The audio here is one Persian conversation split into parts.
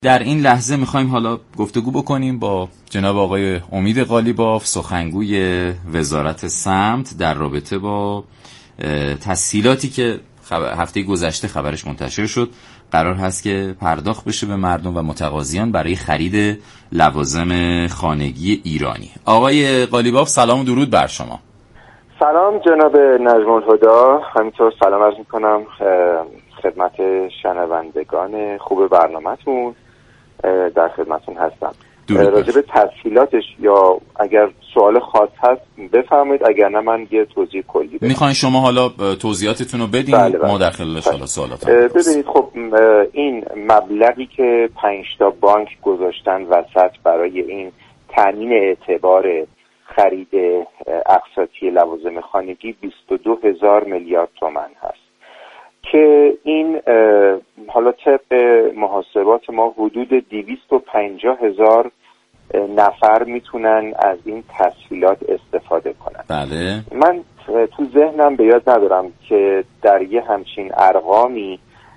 در این لحظه میخوایم حالا گفتگو بکنیم با جناب آقای امید قالیباف، سخنگوی وزارت سمت در رابطه با تسهیلاتی که هفته گذشته خبرش منتشر شد. قرار هست که پرداخت بشه به مردم و متقاضیان برای خرید لوازم خانگی ایرانی. آقای قالیباف سلام و درود بر شما. سلام جناب نجم الهدی، همینطور سلام عرض میکنم خدمت شنوندگان خوب برنامه‌تون. در خدمتتون هستم. راجع به تفصیلاتش یا اگر سوال خاص هست بفرمایید، اگر نه من یه توضیح کلی بدم. میخواین شما حالا توضیحاتتون رو بدین؟ بله. ما در خلالش حالا سوالات ببینید، خب این مبلغی که 5 تا بانک گذاشتن وسط برای این تامین اعتبار خرید اقساطی لوازم خانگی 22,000 میلیارد تومان هست که این حالا طبق محاسبات ما حدود 250,000 نفر میتونن از این تسهیلات استفاده کنن. بله. من تو ذهنم به یاد ندارم که در یه همچین ارقامی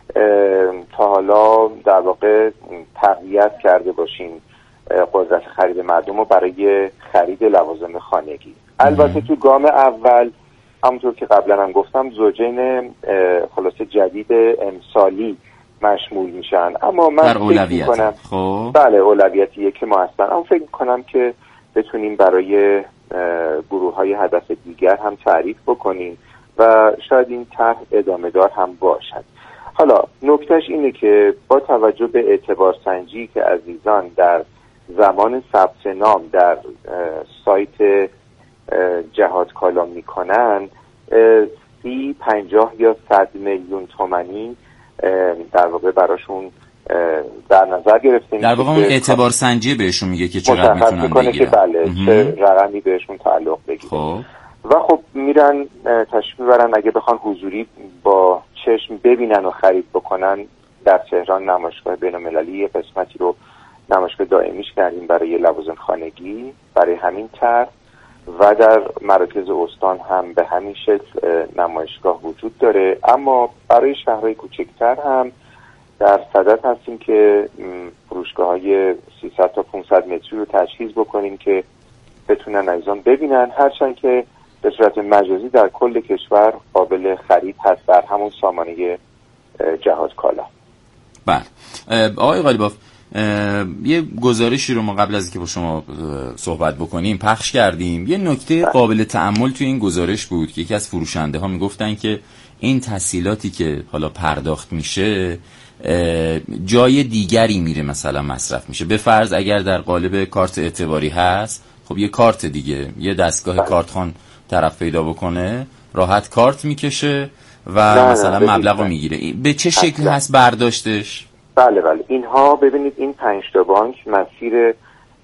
تا حالا در واقع تقویت کرده باشیم قدرت خرید مردم رو برای خرید لوازم خانگی. البته تو گام اول همونطور که قبلا هم گفتم زوجین خلاصه جدید امسالی مشمول میشن، اما من فکر میکنم بله اولویتیه که ما هستن، اما فکر میکنم که بتونیم برای گروه های هدف دیگر هم تعریف بکنیم و شاید این طرح ادامه دار هم باشد. حالا نکتهش اینه که با توجه به اعتبار سنجی که عزیزان در زمان ثبت نام در سایت جهاد کالا میکنن 30، 50 یا 100 میلیون تومانی در واقع براشون در نظر گرفتیم. در واقع اون اعتبار سنجی بهشون میگه که چقدر میتونن بگیرن، که بله چه رقمی بهشون تعلق بگیره. و خب میرن تشریف میبرن، اگه بخوان حضوری با چشم ببینن و خرید بکنن در تهران نمایشگاه بین‌المللی یه قسمتی رو نمایشگاه دائمیش کردیم برای لوازم خانگی برای همین طرح و در مراکز استان هم به همین شکل نمایشگاه وجود داره. اما برای شهرهای کوچکتر هم در صدد هستیم که فروشگاه‌های 300 تا 500 متری رو تجهیز بکنیم که بتونن عزیزان ببینن، هرچند که به صورت مجازی در کل کشور قابل خرید هست در همون سامانه جهاد کالا. بله. آقای قالیباف، یه گزارشی رو ما قبل از اینکه با شما صحبت بکنیم پخش کردیم. یه نکته قابل تأمل توی این گزارش بود که یکی از فروشنده ها میگفتن که این تسهیلاتی که حالا پرداخت میشه جای دیگری میره مثلا مصرف میشه. به فرض اگر در قالب کارت اعتباری هست، خب یه کارت دیگه، یه دستگاه کارتخوان طرف پیدا بکنه راحت کارت میکشه و مثلا مبلغ رو میگیره. به چه شکل هست برداشتش؟ بله اینها ببینید این 5 تا بانک مسیر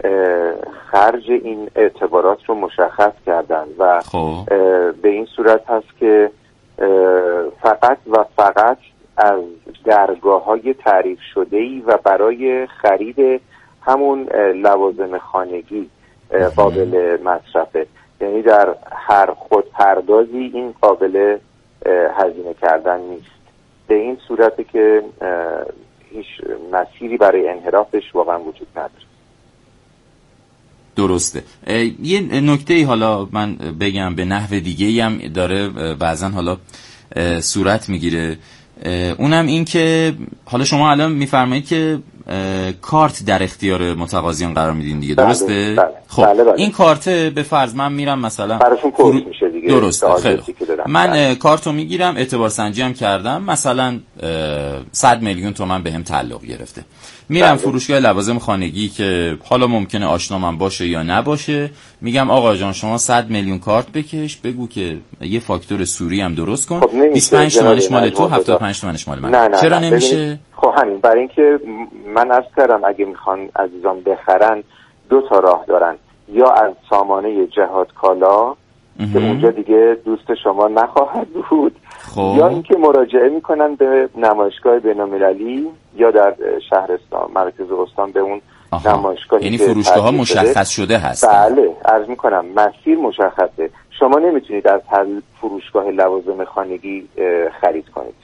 خرج این اعتبارات رو مشخص کردن و به این صورت هست که فقط و فقط از درگاه‌های تعریف شده‌ای و برای خرید همون لوازم خانگی قابل مصرفه، یعنی در هر خودپردازی این قابل هزینه کردن نیست. به این صورته که هیچ مسیری برای انحرافش واقعا وجود نداره. درسته. یه نکته حالا من بگم به نحو دیگه‌ای هم داره بعضا حالا صورت میگیره، اونم این که حالا شما الان میفرمایید که کارت در اختیار متقاضیان قرار میدین دیگه، درسته؟ خب این کارت به فرض من میرم مثلا براشون پوست میشه دیگه. درسته. خیلی من کارتو میگیرم، اعتبار سنجی هم کردم، مثلا 100 میلیون تومان بهم تعلق گرفته، میرم فروشگاه لوازم خانگی که حالا ممکنه آشنا من باشه یا نباشه، میگم آقا جان شما 100 میلیون کارت بکش، بگو که یه فاکتور سوری هم درست کن، 25 تومنش مال تو، 75 تومنش مال من. چرا نمیشه؟ خب همین، برای اینکه من عرض کردم اگه میخوان عزیزان بخرن 2 تا راه دارن، یا از سامانه جهاد کالا که اونجا دیگه دوست شما نخواهد بود، یا اینکه مراجعه میکنن به نمایشگاه بین‌المللی یا در شهرستان مرکز استان به اون نمایشگاهی. یعنی فروشگاه ها مشخص شده هست؟ بله، عرض میکنم مسیر مشخصه. شما نمیتونید از هر فروشگاه لوازم خانگی خرید کنید.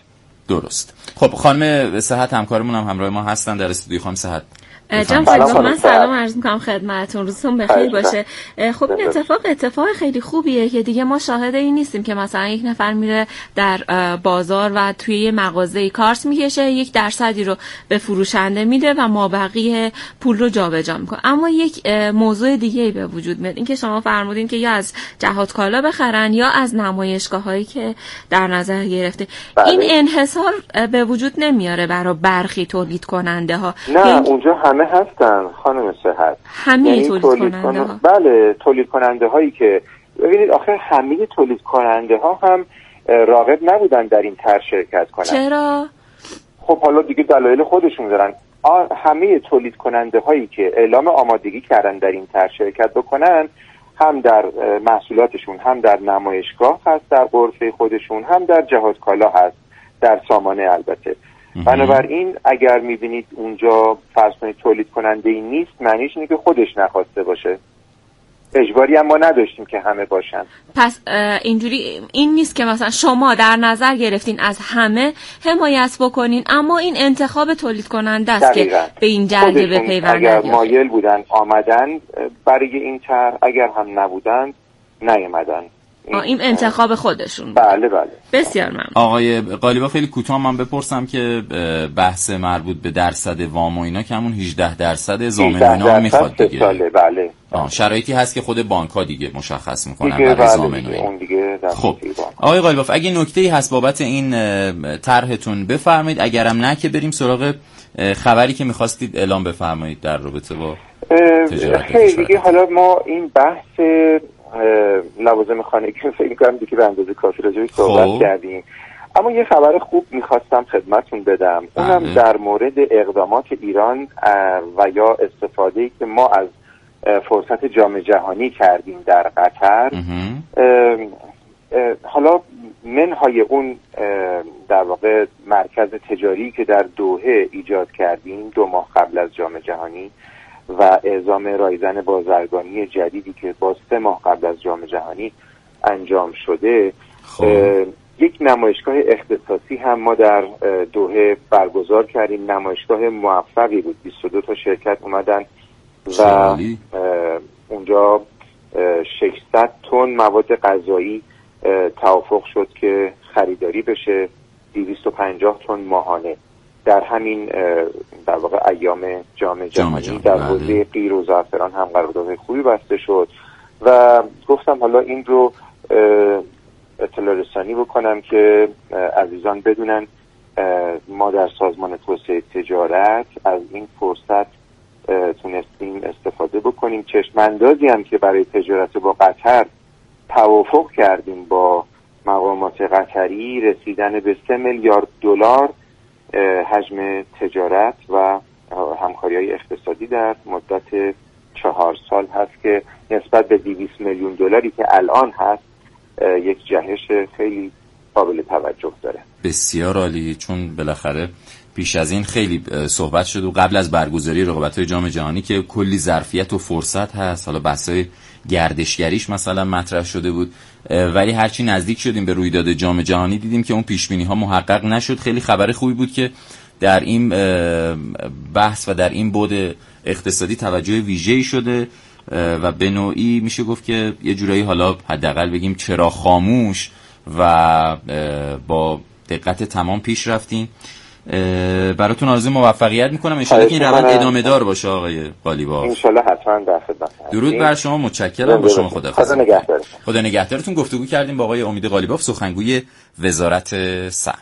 درست. خب خانم صحت همکارمون هم همراه ما هستن در استودیو. خانم صحت جناب قالیباف، من سلام عرض می‌کنم خدمتتون. روزتون بخیر باشه. خب این اتفاق خیلی خوبیه که دیگه ما شاهد این نیستیم که مثلا یک نفر میره در بازار و توی یه مغازه‌ای کارت میکشه، 1% رو به فروشنده میده و مابقی پول رو جابجا میکنه. اما یک موضوع دیگه‌ای به وجود میاد، این که شما فرمودین که یا از جهات کالا بخرن یا از نمایشگاه‌هایی که در نظر گرفته. این انحصار به وجود نمیاره برای برخی تولید کننده ها؟ نه، اونجا همه هستن خانم صحت. همه یعنی تولید کننده ها. بله، تولید کننده هایی که ببینید آخه همه تولید کننده ها هم راغب نبودن در این طرح شرکت کنن. چرا؟ خب حالا دیگه دلایل خودشون دارن. همه تولید کننده هایی که اعلام آمادگی کردن در این طرح شرکت بکنن، هم در محصولاتشون، هم در نمایشگاه هست در غرفه خودشون، هم در جهات کالا هست در سامانه. البته بنابراین اگر میبینید اونجا فرض کنید تولید کننده ای نیست، معنیش اینه که خودش نخواسته باشه. اجباری هم ما نداشتیم که همه باشن. پس اینجوری این نیست که مثلا شما در نظر گرفتین از همه حمایت بکنین، اما این انتخاب تولید کننده است که به این جلگه بپیوندن. اگر مایل بودن آمدن برای این طرح، اگر هم نبودن نیامدن. این انتخاب خودشون بود. بله بله. بسیار ممنون. آقای قالیباف، خیلی کوتاه من بپرسم که بحث مربوط به درصد وام و اینا که همون 18% ضامن اینا میخواد دیگه. بله. شرایطی هست که خود بانک ها دیگه مشخص میکنن برای ضامن اینا. خب آقای قالیباف، اگه نکته‌ای هست بابت این طرحتون بفرمایید، اگرم نه که بریم سراغ خبری که میخواستید اعلام بفرمایید در رابطه با تجارت. خیلی دیگه حالا ما این بحث لوازم خانگی فکر می‌کنم دیگه به اندازه کافی راجعش صحبت کردیم، اما یه خبر خوب می‌خواستم خدمتتون بدم. اونم در مورد اقدامات ایران و یا استفاده‌ای که ما از فرصت جام جهانی کردیم در قطر. حالا منهای اون در واقع مرکز تجاری که در دوحه ایجاد کردیم 2 ماه قبل از جام جهانی و اعزام رایزن بازرگانی جدیدی که با 3 ماه قبل از جام جهانی انجام شده، یک نمایشگاه اختصاصی هم ما در دوحه برگزار کردیم. نمایشگاه موفقی بود، 22 تا شرکت اومدن و اونجا 600 تن مواد غذایی توافق شد که خریداری بشه، 250 تن ماهانه. در همین در واقع ایام جام جهانی در حوزه قیر و زعفران هم قراردادهای خوبی بسته شد و گفتم حالا این رو اطلاع رسانی بکنم که عزیزان بدونن ما در سازمان توسعه تجارت از این فرصت تونستیم استفاده بکنیم. چشم اندازی هم که برای تجارت با قطر توافق کردیم با مقامات قطری، رسیدن به 3 میلیارد دلار حجم تجارت و همکاری‌های اقتصادی در مدت 4 سال هست که نسبت به 200 میلیون دلاری که الان هست یک جهش خیلی قابل توجه داره. بسیار عالی، چون بالاخره پیش از این خیلی صحبت شد و قبل از برگزاری رقابت‌های جام جهانی که کلی ظرفیت و فرصت هست، حالا بحث‌های گردشگریش مثلا مطرح شده بود، ولی هرچی نزدیک شدیم به رویداد جام جهانی دیدیم که اون پیش‌بینی‌ها محقق نشد. خیلی خبر خوبی بود که در این بحث و در این بعد اقتصادی توجه ویژه‌ای شده و به نوعی میشه گفت که یه جورایی حالا حداقل بگیم چرا خاموش و با دقت تمام پیش رفتین. براتون آرزوی موفقیت میکنم، انشالله که این روند ادامه دار باشه آقای قالیباف. انشالله حتما در خدمت. درود بر شما، متشکرم. با شما خدا نگهدارتون. گفتگو کردیم با آقای امید قالیباف، سخنگوی وزارت سمت.